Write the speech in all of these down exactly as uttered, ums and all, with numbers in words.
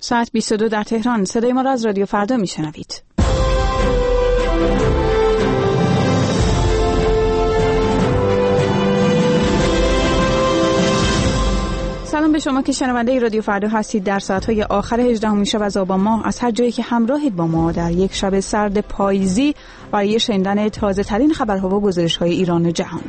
ساعت بیست و دو در تهران. صدای ما را از رادیو فردا میشنوید. سلام به شما که شنونده رادیو فردا هستید. در ساعت‌های آخر هجدهمین شب از آبان ماه از هر جایی که همراهید با ما در یک شب سرد پاییزی برای شنیدن تازه‌ترین خبرها و گزارش‌های ایران و جهان.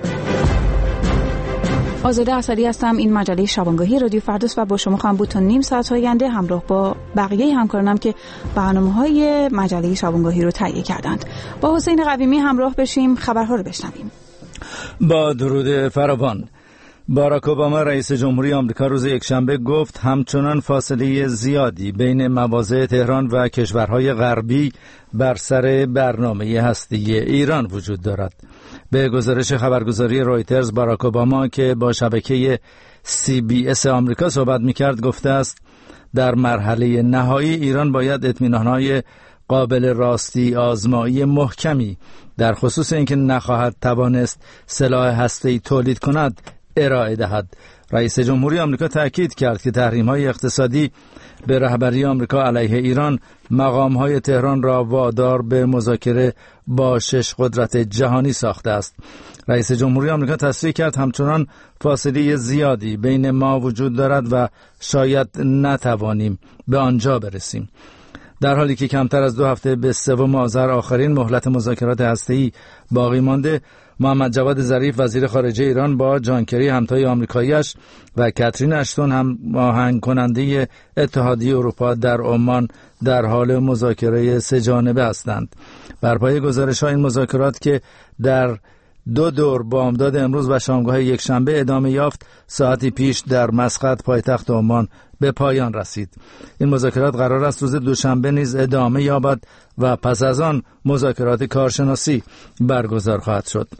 آزاده اسدی هستم. این مجله شبانگاهی رادیو فرداست و با شما خواهم بود تا نیم ساعت آینده همراه با بقیه همکارانم که برنامه‌های مجله شبانگاهی رو تهیه کردند. با حسین قویمی همراه بشیم، خبرها رو بشنویم. با درود فراوان. باراک اوباما رئیس جمهوری آمریکا روز یکشنبه گفت همچنان فاصله زیادی بین مواضع تهران و کشورهای غربی بر سر برنامه هسته‌ای ایران وجود دارد. به گزارش خبرگزاری رویترز، باراک اوباما که با شبکه سی بی اس آمریکا صحبت می‌کرد گفته است در مرحله نهایی ایران باید اطمینان‌های قابل راستی آزمایی محکمی در خصوص اینکه نخواهد توانست سلاح هسته‌ای تولید کند ارائه دهد. رئیس جمهوری آمریکا تاکید کرد که تحریم‌های اقتصادی به رهبری آمریکا علیه ایران مقام‌های تهران را وادار به مذاکره با شش قدرت جهانی ساخته است. رئیس جمهوری آمریکا تصریح کرد همچنان فاصله زیادی بین ما وجود دارد و شاید نتوانیم به آنجا برسیم. در حالی که کمتر از دو هفته به سوم آذر آخرین مهلت مذاکرات هسته‌ای باقی مانده، محمد جواد ظریف وزیر خارجه ایران با جان کری همتای آمریکایی‌اش و کاترین اشتون هم آهنگ کننده اتحادیه اروپا در عمان در حال مذاکره سه جانبه هستند. بر پایه گزارش‌های این مذاکرات که در دو دور بامداد امروز و شامگاه یکشنبه ادامه یافت، ساعتی پیش در مسقط پایتخت عمان به پایان رسید. این مذاکرات قرار است روز دوشنبه نیز ادامه یابد و پس از آن مذاکرات کارشناسی برگزار خواهد شد.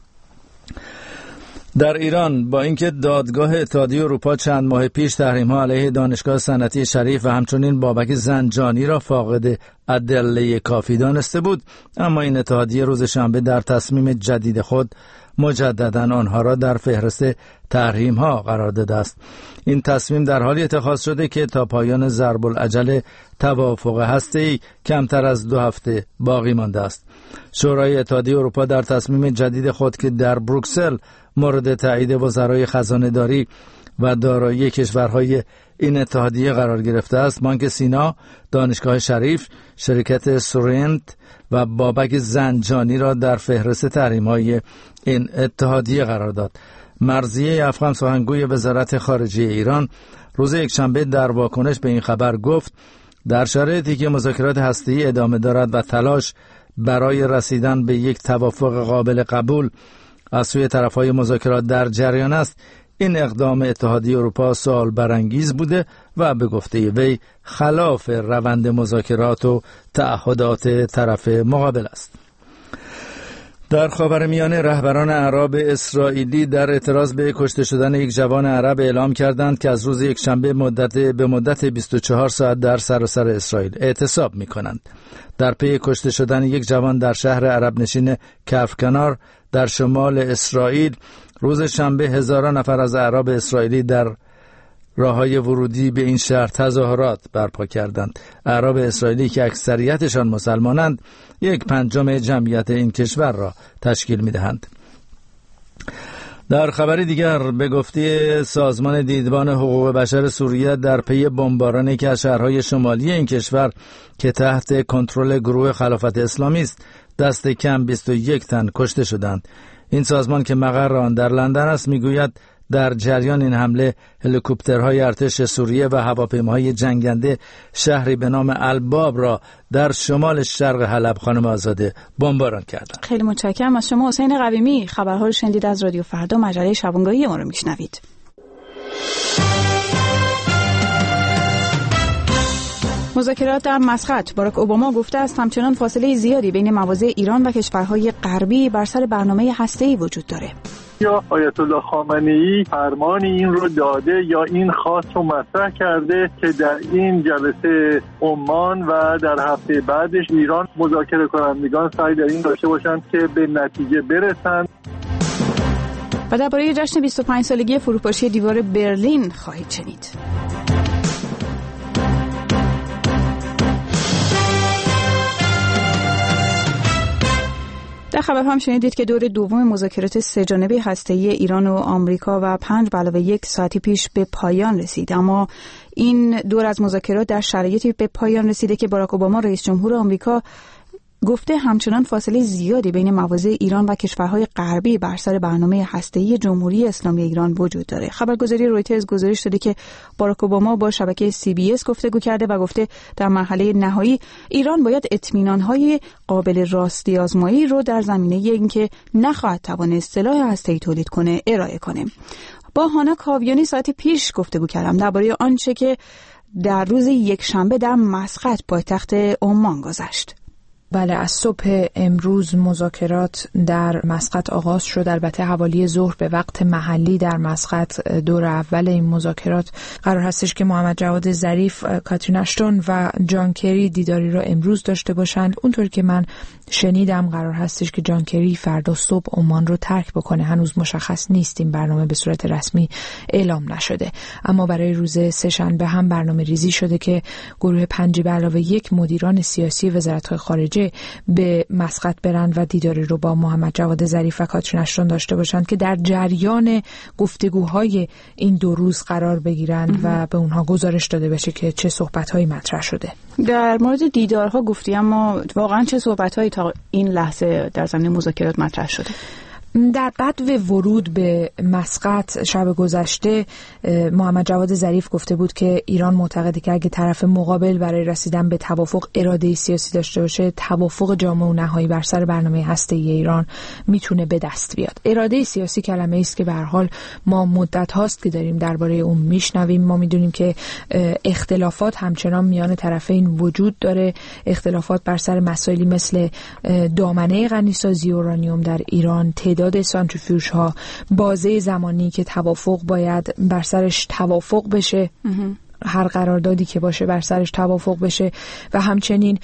در ایران با اینکه دادگاه اتحادیه اروپا چند ماه پیش تحریم‌ها علیه دانشگاه صنعتی شریف و همچنین بابک زنجانی را فاقد ادله کافی دانسته بود، اما این اتحادیه روز شنبه در تصمیم جدید خود مجدداً آنها را در فهرست تحریم‌ها قرار داده است. این تصمیم در حالی اتخاذ شده که تا پایان ضرب الاجل توافق هسته‌ای کمتر از دو هفته باقی مانده است. شورای اتحادیه اروپا در تصمیم جدید خود که در بروکسل مورد تایید وزرای خزانه‌داری و دارایی کشورهای این اتحادیه قرار گرفته است، بانک سینا، دانشگاه شریف، شرکت سورنت و بابک زنجانی را در فهرست تحریم‌های این اتحادیه قرار داد. مرضیه افغان سخنگوی وزارت خارجه ایران روز یکشنبه در واکنش به این خبر گفت در شرایطی که مذاکرات هسته‌ای ادامه دارد و تلاش برای رسیدن به یک توافق قابل قبول از سوی طرف‌های مذاکرات در جریان است، این اقدام اتحادیه اروپا سوال برانگیز بوده و به گفته وی خلاف روند مذاکرات و تعهدات طرف مقابل است. در خاورمیانه رهبران اعراب اسرائیلی در اعتراض به کشته شدن یک جوان عرب اعلام کردند که از روز یکشنبه مدت به مدت بیست و چهار ساعت در سراسر اسرائیل اعتصاب می‌کنند. در پی کشته شدن یک جوان در شهر عرب نشین کفرکنار در شمال اسرائیل روز شنبه هزاران نفر از اعراب اسرائیلی در راههای ورودی به این شهر تظاهرات برپا کردند. اعراب اسرائیلی که اکثریتشان مسلمانند یک پنجم جمعیت این کشور را تشکیل می‌دهند. در خبری دیگر به گفته سازمان دیدبان حقوق بشر سوریه در پی بمبارانی که از شهرهای شمالی این کشور که تحت کنترل گروه خلافت اسلامی است دست کم بیست و یک تن کشته شدند. این سازمان که مقر آن در لندن است میگوید در جریان این حمله هلیکوپترهای ارتش سوریه و هواپیماهای جنگنده شهری به نام الباب را در شمال شرق حلب خانم آزاده بمباران کردند. خیلی متشکرم از شما حسین قویمی. خبرها رو شنیدید از رادیو فردا، مجله شبانگاهی ما رو میشنوید. مذاکرات در مسقط. باراک اوباما گفته است همچنان فاصله زیادی بین مواضع ایران و کشورهای غربی بر سر برنامه هسته‌ای وجود داره. یا آیت الله خامنه‌ای فرمانی این رو داده یا این خواست رو مطرح کرده که در این جلسه عمان و در هفته بعدش ایران مذاکره کنندگان سعی در این داشته باشند که به نتیجه برسند. و درباره جشن بیست و پنج سالگی فروپاشی دیوار برلین خواهید شنید. در خبر هم شنیدید که دور دوم مذاکرات سه‌جانبه هسته‌ای ایران و آمریکا و پنج به علاوه یک ساعتی پیش به پایان رسید. اما این دور از مذاکرات در شرایطی به پایان رسیده که باراک اوباما رئیس جمهور آمریکا گفته همچنان فاصله زیادی بین مواضع ایران و کشورهای غربی بر سر برنامه هسته‌ای جمهوری اسلامی ایران وجود داره. خبرگزاری رویترز گزارش داده که باراک اوباما با شبکه سی بی اس گفتگو کرده و گفته در مرحله نهایی ایران باید اطمینان‌های قابل راستی آزمایی رو در زمینه اینکه نخواهد توانست سلاح هسته‌ای تولید کنه ارائه کنه. با هانا کاویانی ساعتی پیش گفتگو کردم درباره آنچه که در روز یکشنبه در مسقط پایتخت عمان گذشت. بله، از صبح امروز مذاکرات در مسقط آغاز شد. البته حوالی ظهر به وقت محلی در مسقط دور اول این مذاکرات قرار هستش که محمد جواد ظریف، کاترین اشتون و جان کری دیداری رو امروز داشته باشند. اونطور که من شنیدم قرار هستش که جان کری فردا صبح عمان رو ترک بکنه. هنوز مشخص نیست، این برنامه به صورت رسمی اعلام نشده، اما برای روز سه‌شنبه هم برنامه ریزی شده که گروه پنج به علاوه یک مدیران سیاسی وزارت‌های خارجه به مسقط برند و دیداری رو با محمد جواد ظریف و کاترین اشتون داشته باشند که در جریان گفتگوهای این دو روز قرار بگیرند و به اونها گزارش داده بشه که چه صحبت‌هایی مطرح شده. در مورد دیدارها گفتی، اما واقعا چه صحبت‌هایی تا این لحظه در زمینه مذاکرات مطرح شده؟ در بدو ورود به مسقط شب گذشته محمد جواد ظریف گفته بود که ایران معتقده که اگه طرف مقابل برای رسیدن به توافق اراده سیاسی داشته باشه، توافق جامع و نهایی بر سر برنامه هسته‌ای ایران میتونه به دست بیاد. اراده سیاسی کلمه‌ای است که به هر حال ما مدت هاست که داریم درباره اون میشنویم. ما میدونیم که اختلافات همچنان میان طرفین وجود داره، اختلافات بر سر مسائلی مثل دامنه غنیسازی اورانیوم در ایران، تعداد سانتریفیوژ ها، بازه زمانی که توافق باید بر سرش توافق بشه، هر قراردادی که باشه بر سرش توافق بشه، و همچنین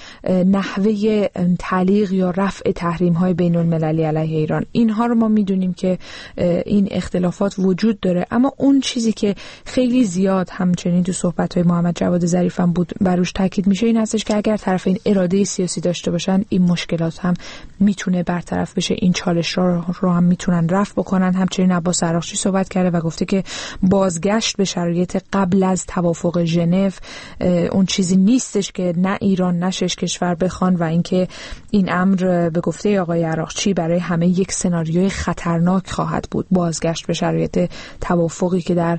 نحوه تعلیق یا رفع تحریم های بین المللی علیه ایران. اینها رو ما میدونیم که این اختلافات وجود داره، اما اون چیزی که خیلی زیاد همچنین تو صحبت های محمد جواد ظریف هم بود بروش تاکید میشه این هستش که اگر طرفین اراده سیاسی داشته باشن، این مشکلات هم میتونه برطرف بشه، این چالش را رو هم میتونن رفع بکنن. همچنین عباس عراقچی صحبت کرده و گفته که بازگشت به شرایط قبل از توافق توافق ژنو اون چیزی نیستش که نه ایران نه شش کشور بخوان، و اینکه این امر به گفته آقای عراقچی برای همه یک سناریوی خطرناک خواهد بود، بازگشت به شرایط توافقی که در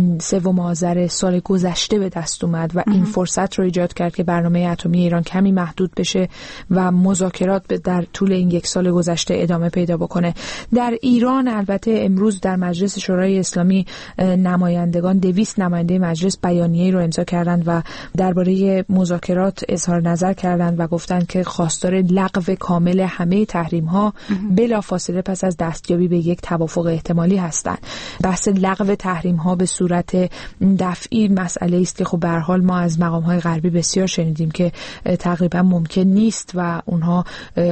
سوم آذر سال گذشته به دست اومد و این فرصت رو ایجاد کرد که برنامه اتمی ایران کمی محدود بشه و مذاکرات در طول این یک سال گذشته ادامه پیدا بکنه. در ایران البته امروز در مجلس شورای اسلامی نمایندگان دویست نماینده مجلس بیانیه‌ای رو امضا کردند و درباره مذاکرات اظهار نظر کردند و گفتند که خواستار لغو کامل همه تحریم‌ها بلافاصله پس از دستیابی به یک توافق احتمالی هستند. بحث لغو تحریم‌ها به صورت دفعی مسئله است که خب به هر حال ما از مقام‌های غربی بسیار شنیدیم که تقریبا ممکن نیست و اونها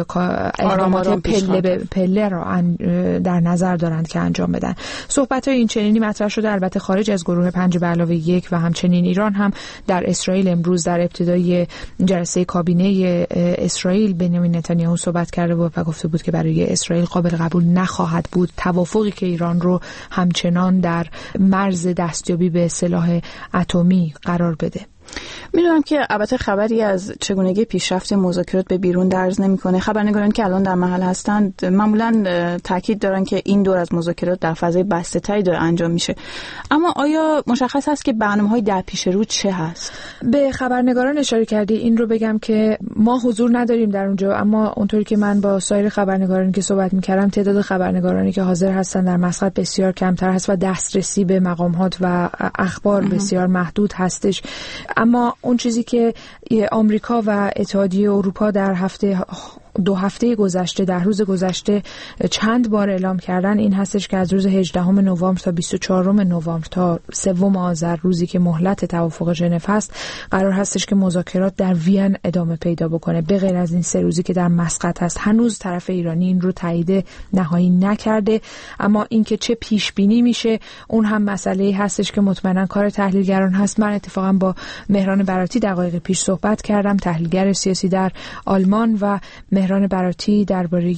اقدامات پله به پله را در نظر دارند که انجام بدن. صحبت‌های این چنینی مطرح شده البته خارج از گروه پنج به علاوه یک و همچنین ایران هم. در اسرائیل امروز در ابتدای جلسه کابینه اسرائیل بنیامین نتانیاهو صحبت کرده بود و گفته بود که برای اسرائیل قابل قبول نخواهد بود توافقی که ایران رو همچنان در مرز دستیابی به سلاح اتمی قرار بده. میدونم که البته خبری از چگونگی پیشرفت مذاکرات به بیرون درز نمیکنه. خبرنگاران که الان در محل هستند معمولا تاکید دارن که این دور از مذاکرات در فضای بسته‌تری داره انجام میشه، اما آیا مشخص هست که برنامه‌های در پیش رو چه هست؟ به خبرنگاران اشاره کردی. این رو بگم که ما حضور نداریم در اونجا، اما اونطوری که من با سایر خبرنگارانی که صحبت میکردم تعداد خبرنگارانی که حاضر هستن در مسقط بسیار کمتر هست و دسترسی به مقامات و اخبار بسیار محدود هستش. اما اون چیزی که آمریکا و اتحادیه اروپا در هفته دو هفته گذشته در روز گذشته چند بار اعلام کردن این هستش که از روز هجدهم نوامبر تا بیست و چهارم نوامبر تا سوم آذر روزی که مهلت توافق ژنو هست قرار هستش که مذاکرات در وین ادامه پیدا بکنه. به غیر از این سه روزی که در مسقط هست هنوز طرف ایرانی این رو تایید نهایی نکرده، اما اینکه چه پیش بینی میشه اون هم مسئله هستش که مطمئنا کار تحلیلگران هست. من اتفاقا با مهران براتی دقایق پیش صحبت کردم، تحلیلگر سیاسی در آلمان، و مهران براتی درباره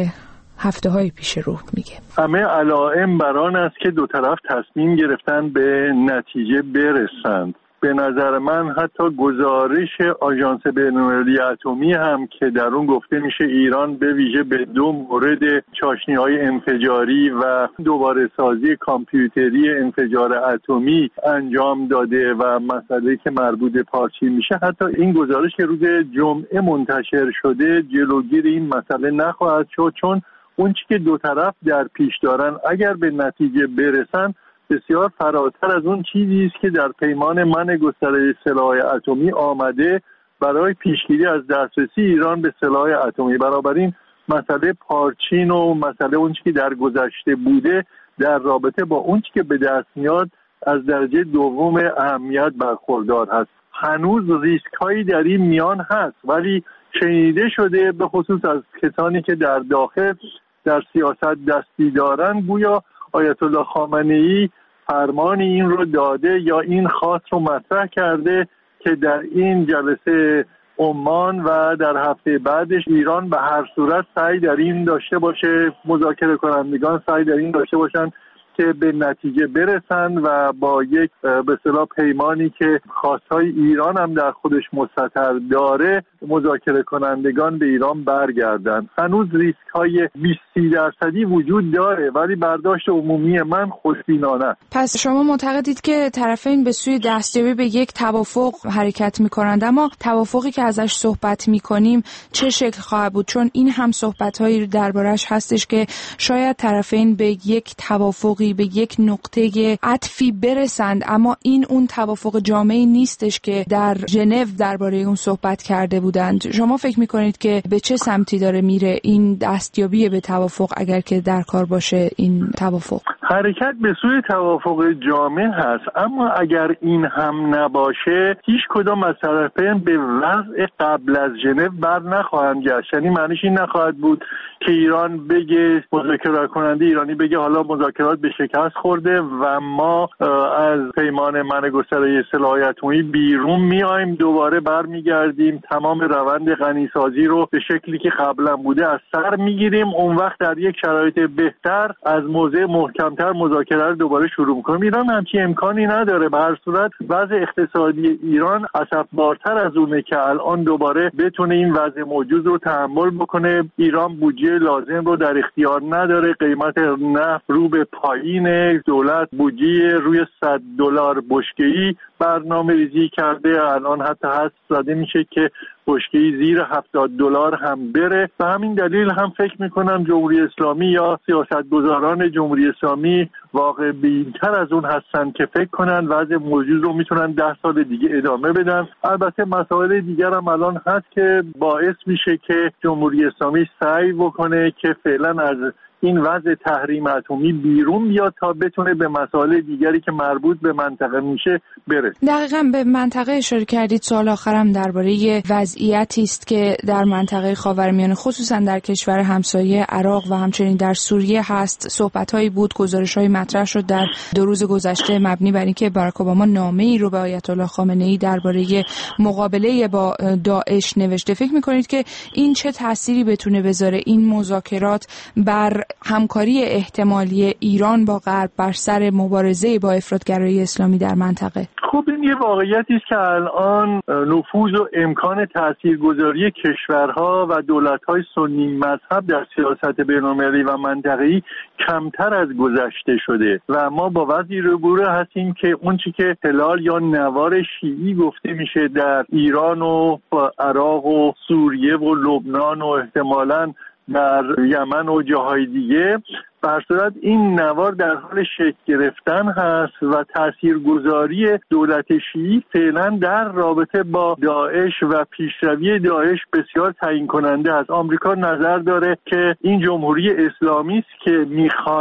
هفته های پیش رو میگه. همه علائم بر آن است که دو طرف تصمیم گرفتن به نتیجه برسند. به نظر من حتی گزارش آژانس بین‌المللی اتمی هم که در اون گفته میشه ایران به ویژه به دو مورد چاشنی‌های انفجاری و دوباره سازی کامپیوتری انفجار اتمی انجام داده و مسئله که مربوط به پارچین میشه، حتی این گزارش که روز جمعه منتشر شده جلوگیری این مسئله نخواهد شد، چون اون چی که دو طرف در پیش دارن اگر به نتیجه برسن بسیار فراتر از اون چیزی است که در پیمان منع گسترش سلاح اتمی آمده برای پیشگیری از دسترسی ایران به سلاح اتمی. بنابراین مسئله پارچین و مسئله اون چی که در گذشته بوده در رابطه با اون چی که به دست میاد از درجه دوم اهمیت برخوردار هست. هنوز ریسک هایی در این میان هست، ولی شنیده شده به خصوص از کسانی که در داخل در سیاست دستی دارن گویا آیت الله خامنه‌ای فرمان این رو داده یا این خواست رو مطرح کرده که در این جلسه عمان و در هفته بعدش ایران به هر صورت سعی در این داشته باشه، مذاکره کنندگان سعی در این داشته باشن که به نتیجه برسن و با یک به اصطلاح پیمانی که خواستهای ایران هم در خودش مستتر داره مذاکره کنندگان به ایران برگردن. هنوز ریسک های بیست درصدی وجود داره، ولی برداشت عمومی من خوشبینانه است. پس شما معتقدید که طرفین به سوی دستیابی به یک توافق حرکت می‌کنند، اما توافقی که ازش صحبت می‌کنیم چه شکل خواهد بود؟ چون این هم صحبت‌هایی دربارش هستش که شاید طرفین به یک توافقی به یک نقطه عطفی برسند، اما این اون توافق جامعی نیستش که در ژنو درباره اون صحبت کرده بودند. شما فکر می‌کنید که به چه سمتی داره میره این دستیابی به توافق اگر که در کار باشه این توافق؟ حرکت به سوی توافق جامع هست، اما اگر این هم نباشه هیچ کدام از طرفین به وضع قبل از ژنو بر نخواهند گشت. یعنی معنیش این نخواهد بود که ایران بگه، مذاکره کننده ایرانی بگه حالا مذاکرات به شکست خورده و ما از پیمان منع گسترش سلاح اتمی بیرون میایم، دوباره برمیگردیم تمام روند غنیسازی رو به شکلی که قبلا بوده از سر میگیریم، اون وقت در یک شرایط بهتر از موضع محکمتر مذاکره رو دوباره شروع میکنیم. ایران همچین امکانی نداره. به هر صورت وضع اقتصادی ایران اسفبارتر از اونه که الان دوباره بتونه این وضع موجود رو تحمل بکنه. ایران بودجه لازم رو در اختیار نداره، قیمت نفت رو به پایین، دولت بودجه روی صد دلار بشکه‌ای برنامه ریزی کرده، الان حتی حد زده میشه که بشکه‌ای زیر هفتاد دلار هم بره. به همین دلیل هم فکر میکنم جمهوری اسلامی یا سیاستگزاران جمهوری اسلامی واقع بین‌تر از اون هستن که فکر کنن وضع موجود رو میتونن ده سال دیگه ادامه بدن. البته مسائل دیگر هم الان هست که باعث میشه که جمهوری اسلامی سعی بکنه که فعلا از این وضع تحریم اتمی بیرون بیاد تا بتونه به مسائل دیگری که مربوط به منطقه میشه برسه. دقیقاً به منطقه اشاره کردید. سوال آخرم درباره وضعیتی است که در منطقه خاورمیانه خصوصا در کشور همسایه عراق و همچنین در سوریه هست. صحبت‌هایی بود، گزارش‌های مطرح شد در دو روز گذشته مبنی بر اینکه باراک اوباما نامه‌ای رو به آیت الله خامنه‌ای درباره مقابله با داعش نوشته. فکر می‌کنید که این چه تأثیری بتونه بذاره این مذاکرات بر همکاری احتمالی ایران با غرب بر سر مبارزه با افراطگرایی اسلامی در منطقه؟ خب این یه واقعیتی است که الان نفوذ و امکان تاثیرگذاری کشورها و دولت‌های سنی مذهب در سیاست بین‌المللی و منطقه‌ای کمتر از گذشته شده و ما با وضعی روبرو هستیم که اون چی که هلال یا نوار شیعی گفته میشه در ایران و عراق و سوریه و لبنان و احتمالاً در یمن و جاهای دیگه، بر صورت این نوار در حال شکل گرفتن هست و تاثیرگذاری دولت شیعی فعلا در رابطه با داعش و پیشروی داعش بسیار تعیین کننده است. آمریکا نظر داره که این جمهوری اسلامی است که میخواد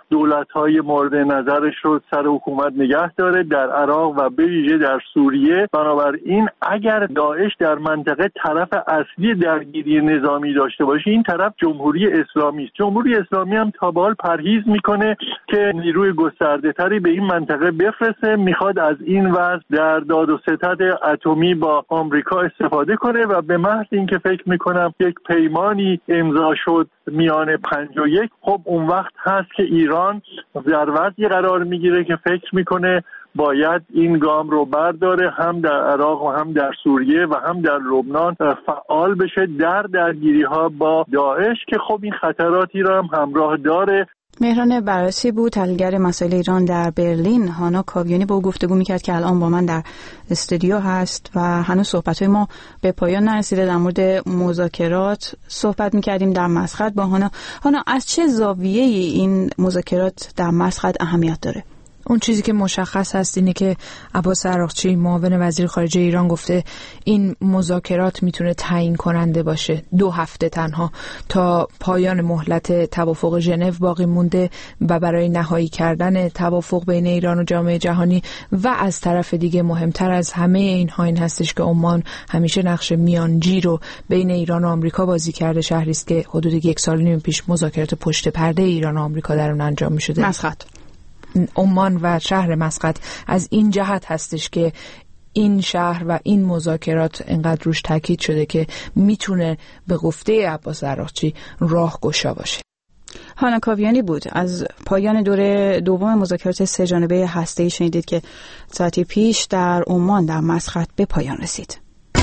دولت‌های مورد نظرش رو سر حکومت نگه داره در عراق و به ویژه در سوریه. بنابراین اگر داعش در منطقه طرف اصلی درگیری نظامی داشته باشه، این طرف جمهوری اسلامی است. جمهوری اسلامی هم تا به حال پرهیز میکنه که نیروی گسترده‌تری به این منطقه بفرسته، میخواد از این وضع در داد و ستد اتمی با آمریکا استفاده کنه و به محض اینکه فکر میکنم یک پیمانی امضا شد میان پنج و یک، خب اون وقت هست که ایران در وضعی قرار میگیره که فکر میکنه باید این گام رو برداره، هم در عراق و هم در سوریه و هم در لبنان فعال بشه در درگیری ها با داعش که خب این خطراتی رو هم همراه داره. مهران براسی بود، تحلیلگر مسائل ایران در برلین. هانا کاویانی با او گفتگو میکرد که الان با من در استودیو هست و هنوز صحبت‌های ما به پایان نرسیده. در مورد مذاکرات صحبت میکردیم در مسقط با هانا. هانا، از چه زاویه‌ای این مذاکرات در مسقط اهمیت داره؟ اون چیزی که مشخص هست اینه که عباس عراقچی معاون وزیر خارجه ایران گفته این مذاکرات میتونه تعیین کننده باشه. دو هفته تنها تا پایان مهلت توافق ژنو باقی مونده و برای نهایی کردن توافق بین ایران و جامعه جهانی و از طرف دیگه مهمتر از همه اینها این هستش که عمان همیشه نقش میانجی رو بین ایران و آمریکا بازی کرده. شهری است که حدود یک سال و نیم پیش مذاکرات پشت پرده ایران و آمریکا در اون انجام می‌شده. مسقط عمان و شهر مسقط از این جهت هستش که این شهر و این مذاکرات انقدر روش تاکید شده که میتونه به گفته عباس عراقچی راهگشا باشه. هانا کاویانی بود. از پایان دوره دوم مذاکرات سه جانبه هسته‌ای شنیدید که ساعتی پیش در عمان در مسقط به پایان رسید.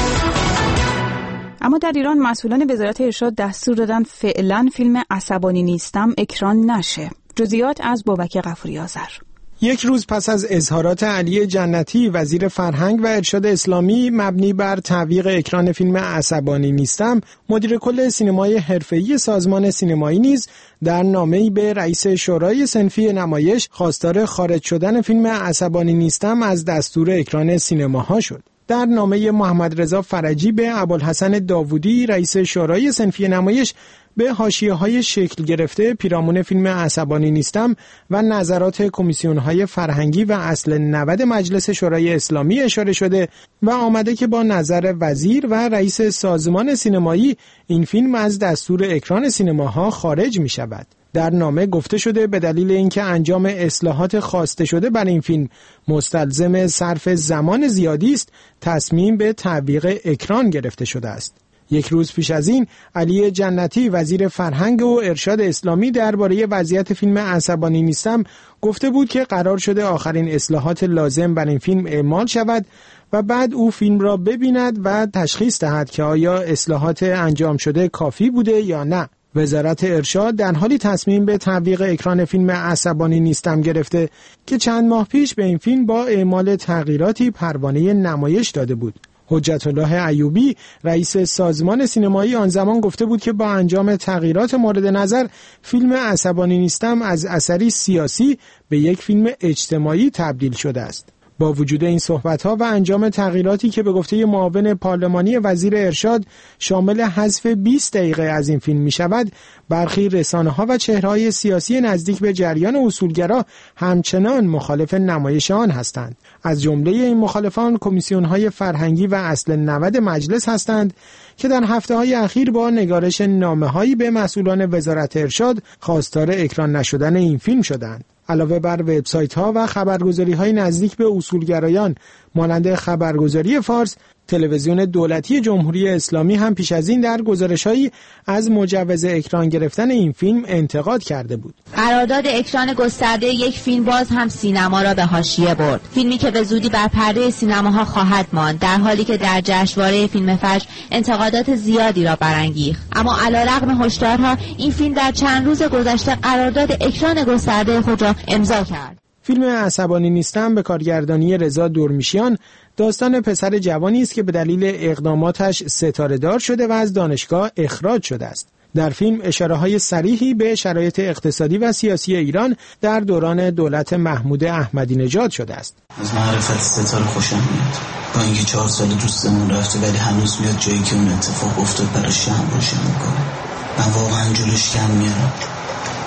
اما در ایران مسئولان وزارت ارشاد دستور دادن فعلا فیلم عصبانی نیستم اکران نشه. جزئیات از بابک غفوری آذر. یک روز پس از اظهارات علی جنتی وزیر فرهنگ و ارشاد اسلامی مبنی بر تعویق اکران فیلم عصبانی نیستم، مدیر کل سینمای حرفه‌ای سازمان سینمایی نیز در نامه‌ای به رئیس شورای صنفی نمایش خواستار خارج شدن فیلم عصبانی نیستم از دستور اکران سینماها شد. در نامه محمد رضا فرجی به ابوالحسن داوودی رئیس شورای صنفی نمایش به حاشیه‌های شکل گرفته پیرامون فیلم عصبانی نیستم و نظرات کمیسیون‌های فرهنگی و اصل نود مجلس شورای اسلامی اشاره شده و آمده که با نظر وزیر و رئیس سازمان سینمایی این فیلم از دستور اکران سینماها خارج می‌شود. در نامه گفته شده به دلیل اینکه انجام اصلاحات خواسته شده بر این فیلم مستلزم صرف زمان زیادی است، تصمیم به تعویق اکران گرفته شده است. یک روز پیش از این علی جنتی وزیر فرهنگ و ارشاد اسلامی درباره وضعیت فیلم عصبانی نیستم گفته بود که قرار شده آخرین اصلاحات لازم بر این فیلم اعمال شود و بعد او فیلم را ببیند و تشخیص دهد که آیا اصلاحات انجام شده کافی بوده یا نه. وزارت ارشاد در حالی تصمیم به تعویق اکران فیلم عصبانی نیستم گرفته که چند ماه پیش به این فیلم با اعمال تغییراتی پروانه نمایش داده بود. حجت الله ایوبی رئیس سازمان سینمایی آن زمان گفته بود که با انجام تغییرات مورد نظر فیلم عصبانی نیستم از اثری سیاسی به یک فیلم اجتماعی تبدیل شده است. با وجود این صحبت‌ها و انجام تغییراتی که به گفته معاون پارلمانی وزیر ارشاد شامل حذف بیست دقیقه از این فیلم می‌شود، برخی رسانه‌ها و چهره‌های سیاسی نزدیک به جریان اصولگرا همچنان مخالف نمایش آن هستند. از جمله این مخالفان کمیسیون‌های فرهنگی و اصل نود مجلس هستند که در هفته‌های اخیر با نگارش نامه‌هایی به مسئولان وزارت ارشاد خواستار اکران نشدن این فیلم شدند. علاوه بر وبسایت‌ها و خبرگزاری‌های نزدیک به اصولگرایان مانند خبرگزاری فارس، تلویزیون دولتی جمهوری اسلامی هم پیش از این در گزارش‌هایی از مجوز اکران گرفتن این فیلم انتقاد کرده بود. قرارداد اکران گسترده یک فیلم باز هم سینما را به حاشیه برد. فیلمی که به زودی بر پرده سینماها خواهد ماند، در حالی که در جشنواره فیلم فجر انتقادات زیادی را برانگیخت. اما علیرغم هشدارها این فیلم در چند روز گذشته قرارداد اکران گسترده خود را امضا کرد. فیلم عصبانی نیستم به کارگردانی رضا دورمیشیان داستان پسر جوانی است که به دلیل اقداماتش ستاره‌دار شده و از دانشگاه اخراج شده است. در فیلم اشاره‌های صریحی به شرایط اقتصادی و سیاسی ایران در دوران دولت محمود احمدی نژاد شده است. از معرفت ستاره خوشم میاد. با اینکه چهار سال دوستمون رفته ولی هنوز میاد جایی که اون اتفاق افتاد براش شمع روشن میکنه. من واقعا جلوش کم میارم.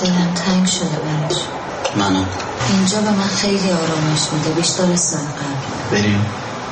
دلم تنگ شده برش. منم. اینجا به من خیلی آرامش میده، بیشتر از سال قبل. بریم.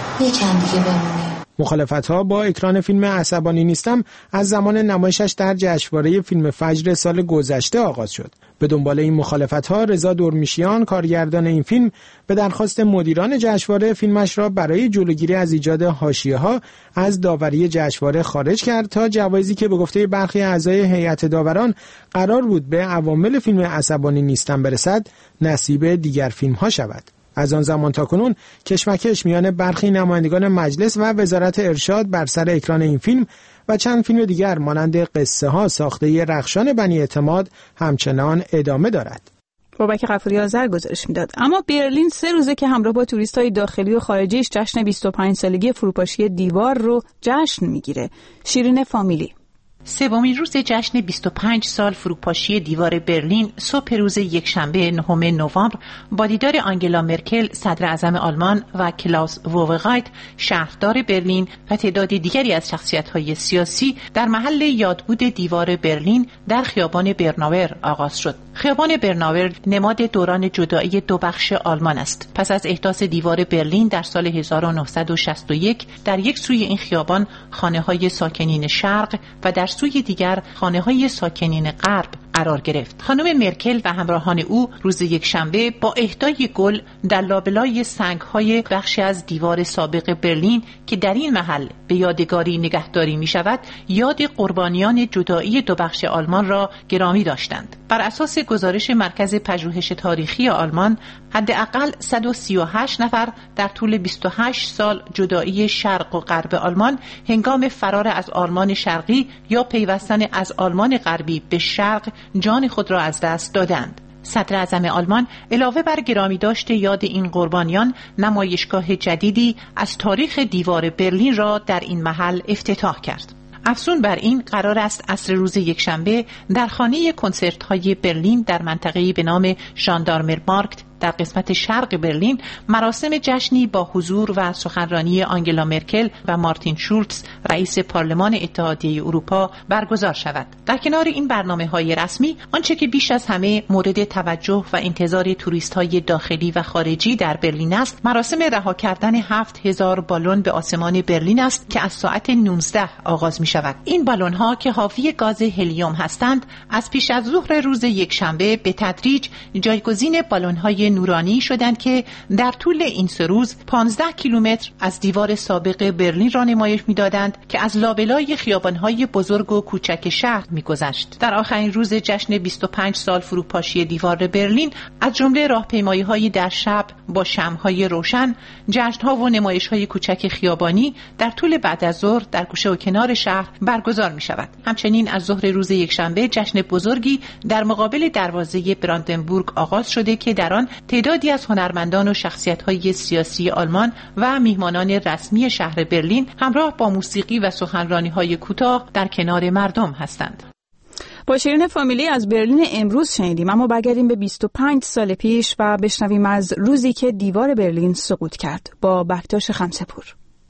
یکم دیگه بمونیم. مخالفت‌ها با اکران فیلم عصبانی نیستم از زمان نمایشش در جشنواره فیلم فجر سال گذشته آغاز شد. به دنبال این مخالفت‌ها رضا دورمیشیان کارگردان این فیلم به درخواست مدیران جشنواره فیلمش را برای جلوگیری از ایجاد حاشیه‌ها از داوری جشنواره خارج کرد تا جوایزی که به گفته برخی اعضای هیئت داوران قرار بود به عوامل فیلم عصبانی نیستم برسد نصیب دیگر فیلم‌ها شود. از آن زمان تا کنون کشمکش میان برخی نمایندگان مجلس و وزارت ارشاد بر سر اکران این فیلم و چند فیلم دیگر مانند قصه ها ساخته رخشان بنی اعتماد همچنان ادامه دارد. بابک غفوری آذر گزارش میداد. اما برلین سه روزه که همراه با توریست‌های داخلی و خارجیش جشن بیست و پنج سالگی فروپاشی دیوار رو جشن میگیره. شیرین فامیلی. سومین روز جشن بیست و پنج سال فروپاشی دیوار برلین صبح روز یکشنبه نهم نوامبر با دیدار آنگلا مرکل صدر اعظم آلمان و کلاوس وووغایت شهردار برلین و تعداد دیگری از شخصیت‌های سیاسی در محل یادبود دیوار برلین در خیابان برناور آغاز شد. خیابان برناور نماد دوران جدایی دو بخش آلمان است. پس از احداث دیوار برلین در سال هزار و نهصد و شصت و یک در یک سوی این خیابان خانه‌های ساکنین شرق و در سوی دیگر خانه‌های ساکنین غرب قرار گرفت. خانم مرکل و همراهان او روز یکشنبه با اهدای گل در لابلای سنگ‌های بخشی از دیوار سابق برلین که در این محل به یادگاری نگهداری می‌شود، یاد قربانیان جدایی دو بخش آلمان را گرامی داشتند. بر اساس گزارش مرکز پژوهش تاریخی آلمان، حداقل صد و سی و هشت نفر در طول بیست و هشت سال جدایی شرق و غرب آلمان هنگام فرار از آلمان شرقی یا پیوستن از آلمان غربی به شرق جان خود را از دست دادند. صدر اعظم آلمان علاوه بر گرامی داشته یاد این قربانیان، نمایشگاه جدیدی از تاریخ دیوار برلین را در این محل افتتاح کرد. افزون بر این قرار است عصر روز یکشنبه در خانه کنسرت‌های برلین در منطقه‌ای به نام ژاندارمر مارکت در قسمت شرق برلین مراسم جشنی با حضور و سخنرانی آنگلا مرکل و مارتین شولتز رئیس پارلمان اتحادیه اروپا برگزار شود. در کنار این برنامه‌های رسمی، آنچه که بیش از همه مورد توجه و انتظار توریست‌های داخلی و خارجی در برلین است، مراسم رها کردن هفت هزار بالون به آسمان برلین است که از ساعت نوزده آغاز می‌شود. این بالون‌ها که حاوی گاز هلیوم هستند، از پیش از ظهر روز یکشنبه به تدریج جایگزین بالون‌های نورانی شدند که در طول این سه روز پانزده کیلومتر از دیوار سابق برلین را نمایش می‌دادند که از لابلای خیابان‌های بزرگ و کوچک شهر می‌گذشت. در آخرین روز جشن بیست و پنج سال فروپاشی دیوار برلین، از جمله راهپیمایی‌های در شب با شمع‌های روشن، جشن‌ها و نمایش‌های کوچک خیابانی در طول بعد از ظهر در گوشه و کنار شهر برگزار می‌شود. همچنین از ظهر روز یکشنبه جشن بزرگی در مقابل دروازه براندنبورگ آغاز شده که در آن تعدادی از هنرمندان و شخصیت‌های سیاسی آلمان و میهمانان رسمی شهر برلین همراه با موسیقی و سخنرانی‌های کوتاه در کنار مردم هستند. با شیرین فامیلی از برلین امروز شنیدیم، اما برگردیم به بیست و پنج سال پیش و بشنویم از روزی که دیوار برلین سقوط کرد با بکتاش خمسه‌پور.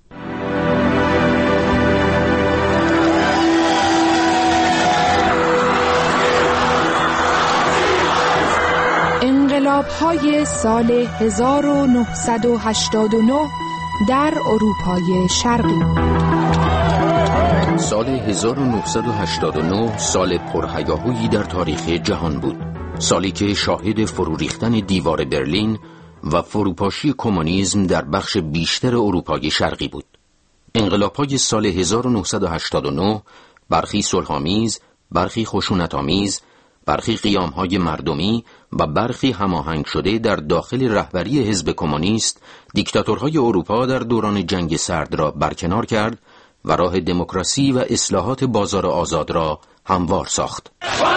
انقلاب‌های سال هزار و نهصد و هشتاد و نه در اروپای شرقی. سال هزار و نهصد و هشتاد و نه سال پرهیاهویی در تاریخ جهان بود. سالی که شاهد فرو ریختن دیوار برلین و فروپاشی کمونیسم در بخش بیشتر اروپای شرقی بود. انقلاب‌های سال هزار و نهصد و هشتاد و نه برخی صلح‌آمیز، برخی خشونت‌آمیز، برخی قیام‌های مردمی و برخی هماهنگ شده در داخل رهبری حزب کمونیست دیکتاتورهای اروپا در دوران جنگ سرد را برکنار کرد و راه دموکراسی و اصلاحات بازار آزاد را هموار ساخت.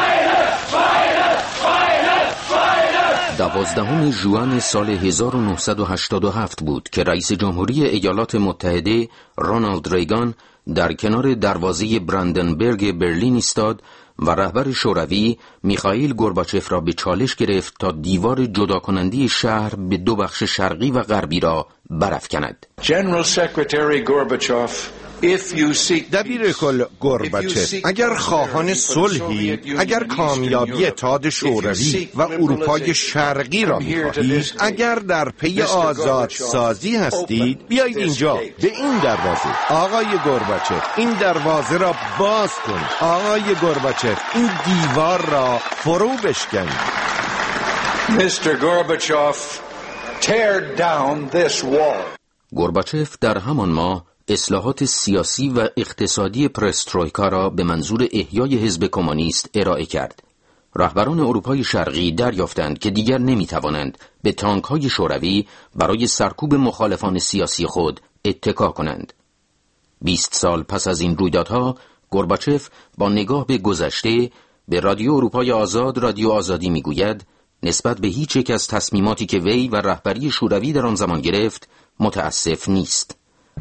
دوازدهم ژوئن سال هزار و نهصد و هشتاد و هفت بود که رئیس جمهوری ایالات متحده رونالد ریگان در کنار دروازه براندنبورگ برلین ایستاد و رهبر شوروی میخائیل گورباچف را به چالش گرفت تا دیوار جداکننده شهر به دو بخش شرقی و غربی را برافکند. General Secretary Gorbachev, دبیر کل گورباچف، اگر خواهان صلحی، اگر کامیابی اتحاد شوروی و اروپای شرقی را می‌خواهید، اگر در پی آزادسازی هستید، بیایید اینجا به این دروازه. آقای گورباچف، این دروازه را باز کن. آقای گورباچف، این دیوار را فرو بشکن. میستر گورباچف، tear down this wall. گورباچف در همان ماه اصلاحات سیاسی و اقتصادی پرسترویکا را به منظور احیای حزب کمونیست ارائه کرد. رهبران اروپای شرقی دریافتند که دیگر نمی‌توانند به تانک‌های شوروی برای سرکوب مخالفان سیاسی خود اتکا کنند. بیست سال پس از این رویدادها، گورباچف با نگاه به گذشته به رادیو اروپای آزاد رادیو آزادی می‌گوید نسبت به هیچ یک از تصمیماتی که وی و رهبری شوروی در آن زمان گرفت متاسف نیست.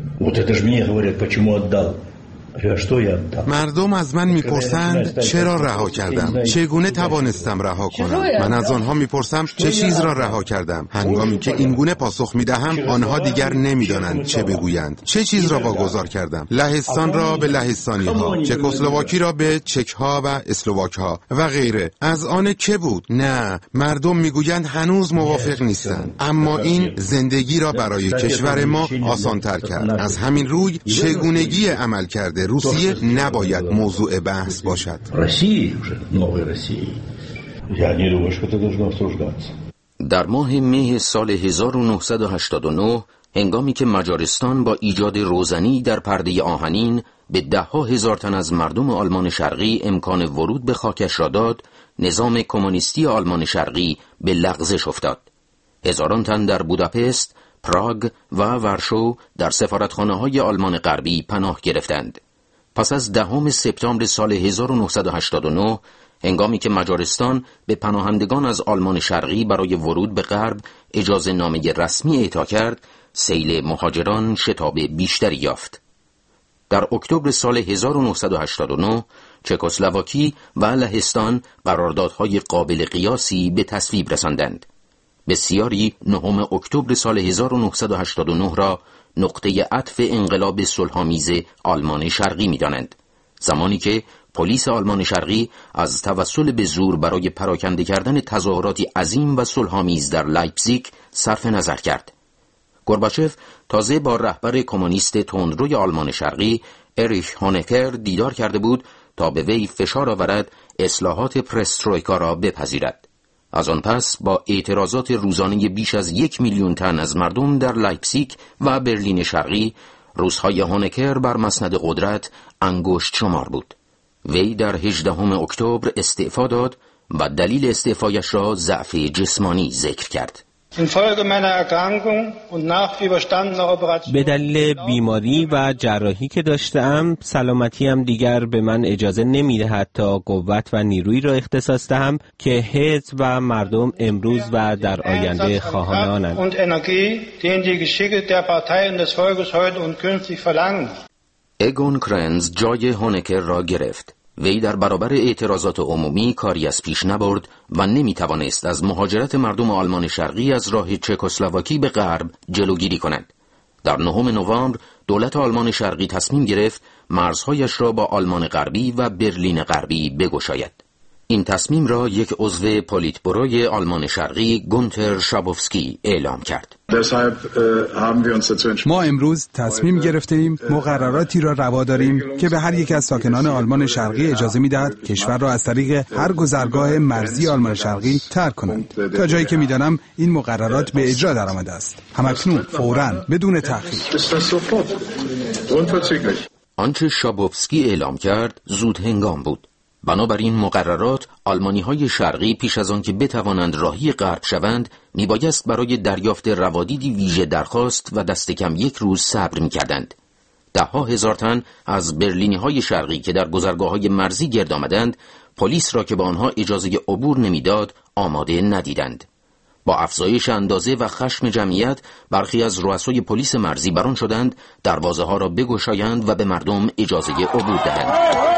مردم از من میپرسند چرا رها کردم، چگونه توانستم رها کنم. من از آنها میپرسم چه چیز را رها کردم. هنگامی که این گونه پاسخ میدهم آنها دیگر نمیدانند چه بگویند. چه چیز را واگذار کردم؟ لهستان را به لهستانی ها، چکسلواکی را به چک ها و اسلواک ها و غیره. از آن که بود؟ نه، مردم میگویند هنوز موافق نیستند. اما این زندگی را برای کشور ما آسان تر کرد. از همین روی چگونگی عمل کرده روسیه نباید موضوع بحث باشد. در ماه مه سال هزار و نهصد و هشتاد و نه هنگامی که مجارستان با ایجاد روزنی در پرده آهنین به ده ها هزار تن از مردم آلمان شرقی امکان ورود به خاکش را داد، نظام کمونیستی آلمان شرقی به لغزش افتاد. هزاران تن در بوداپست، پراگ و ورشو در سفارتخانه‌های آلمان غربی پناه گرفتند. پس از دهم سپتامبر سال هزار و نهصد و هشتاد و نه، هنگامی که مجارستان به پناهندگان از آلمان شرقی برای ورود به غرب اجازه نامه رسمی اعطا کرد، سیل مهاجران شتاب بیشتری یافت. در اکتبر سال هزار و نهصد و هشتاد و نه، چکسلواکی و لهستان قراردادهای قابل قیاسی به تصویب رساندند. بسیاری نهم اکتبر سال هزار و نهصد و هشتاد و نه را نقطه عطف انقلاب صلح‌آمیز آلمان شرقی می‌دانند، زمانی که پلیس آلمان شرقی از توسل به زور برای پراکنده کردن تظاهراتی عظیم و صلح‌آمیز در لایپزیگ صرف نظر کرد. گورباچف تازه با رهبر کمونیست تندروی آلمان شرقی اریش هونکر دیدار کرده بود تا به وی فشار آورد اصلاحات پرسترویکا را بپذیرد. از آن پس با اعتراضات روزانه بیش از یک میلیون تن از مردم در لایپزیگ و برلین شرقی، روزهای هونکر بر مسند قدرت انگشت شمار بود. وی در هجدهم اکتبر استعفا داد و دلیل استعفایش را ضعف جسمانی ذکر کرد. به دلیل بیماری و جراحی که داشتم، سلامتیم دیگر به من اجازه نمی‌دهد تا قوت و نیرویی را اختصاص دهم که حزب و مردم امروز و در آینده خواهان آنند. اگون کرنز جای هونکر را گرفت. وی در برابر اعتراضات عمومی کاری از پیش نبرد و نمیتوانست از مهاجرت مردم آلمان شرقی از راه چکسلواکی به غرب جلوگیری کند. در نهم نوامبر دولت آلمان شرقی تصمیم گرفت مرزهایش را با آلمان غربی و برلین غربی بگشاید. این تصمیم را یک عضو پلیتبروی آلمان شرقی گونتر شابوفسکی اعلام کرد. ما امروز تصمیم گرفتیم مقرراتی را روا داریم که به هر یک از ساکنان آلمان شرقی اجازه می‌دهد کشور را از طریق هر گذرگاه مرزی آلمان شرقی ترک کنند. تا جایی که می‌دانم این مقررات به اجرا درآمده است. همکنون فوراً بدون تأخیر. آنچه شابوفسکی اعلام کرد زود هنگام بود. بنابراین مقررات آلمانی‌های شرقی پیش از آن که بتوانند راهی غرب شوند میبایست برای دریافت روادیدی ویژه درخواست و دست کم یک روز صبر می‌کردند. ده ها هزار تن از برلینی‌های شرقی که در گذرگاه‌های مرزی گرد آمدند، پلیس را که به آنها اجازه عبور نمیداد آماده ندیدند. با افزایش اندازه و خشم جمعیت، برخی از رؤسای پلیس مرزی بران شدند دروازه‌ها را بگشایند و به مردم اجازه عبور دهند.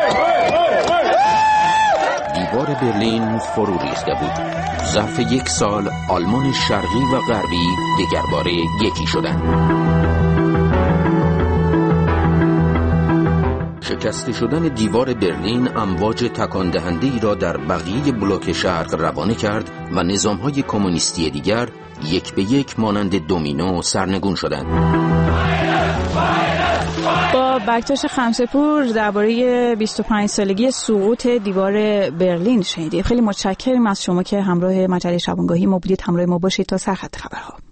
دیوار برلین فرو ریخته بود. ظرف یک سال آلمان شرقی و غربی دیگر باره یکی شدند. شکسته شدن دیوار برلین امواج تکان دهنده‌ای را در بقیه بلوک شرق روانه کرد و نظام‌های کمونیستی دیگر یک به یک مانند دومینو سرنگون شدند. با بکتاش خمسه‌پور درباره بیست و پنج سالگی سقوط دیوار برلین شنیدید. خیلی متشکرم از شما که همراه مجله شبانگاهی ما بودید. همراه ما باشید تا سرخط خبرها.